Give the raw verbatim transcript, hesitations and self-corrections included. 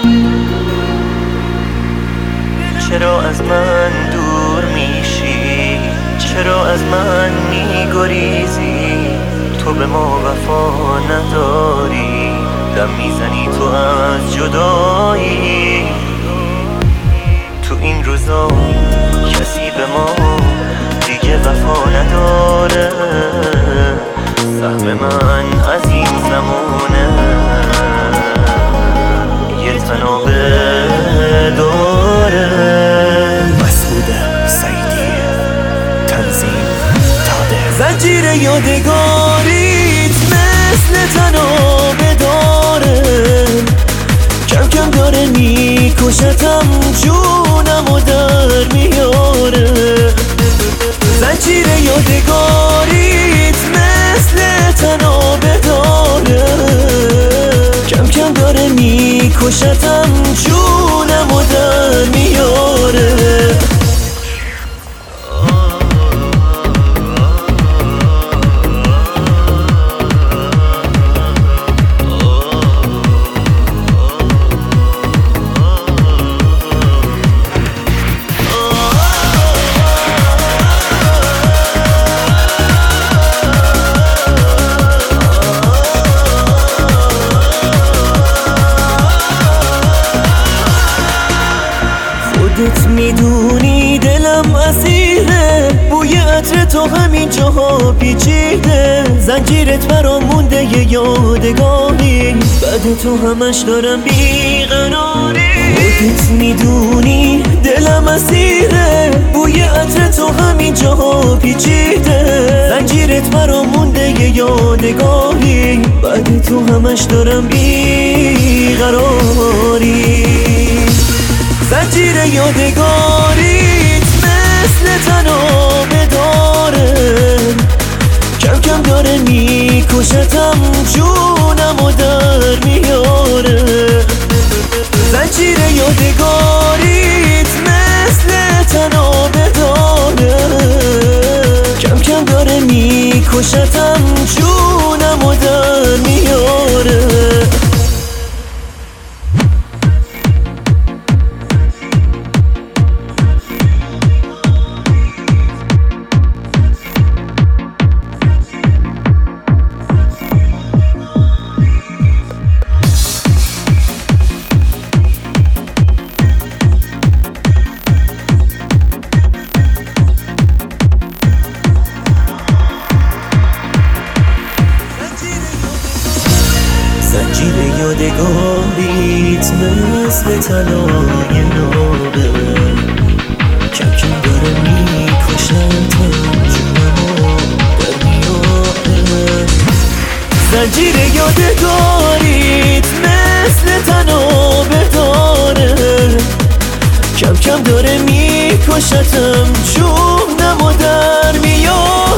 چرا از من دور میشی؟ چرا از من میگریزی؟ تو به ما وفا نداری، دم میزنی تو از جدایی. تو این روزا کسی به ما دیگه وفا نداره، سهم من از این زمانه یه تنابه داره. مسعود سعیدی، تنظیم تاده. زنجیر یادگاریت مثل تنابه داره، کم کم داره میکشتم، جونم و در میاره. زنجیر یادگاریت مثل تنابه داره، کم کم داره میکشتم، جونم و در میاره. خودت میدونی دلم اسیره، بوی عطر تو همین جاها پیچیده. زنجیرت برام مونده یه یادگاری، بعد تو همش دارم بیقراری. خودت میدونی دلم اسیره، بوی عطر تو همین جاها پیچیده. زنجیرت برام مونده یه یادگاری، بعد تو همش دارم بیقراری. زنجیر یادگاریت مثل تنابه داره، کم کم داره میکشتم، جونم و در میاره. زنجیر یادگاریت مثل تنابه داره، کم کم داره میکشتم، جونم و در میاره. زنجیر یادگاریت مثل طلای نابه، کم کم داره میکشتم، جونمو در میاره. زنجیر یادگاریت مثل تنابه داره، کم کم داره میکشتم، جونمو در میاره.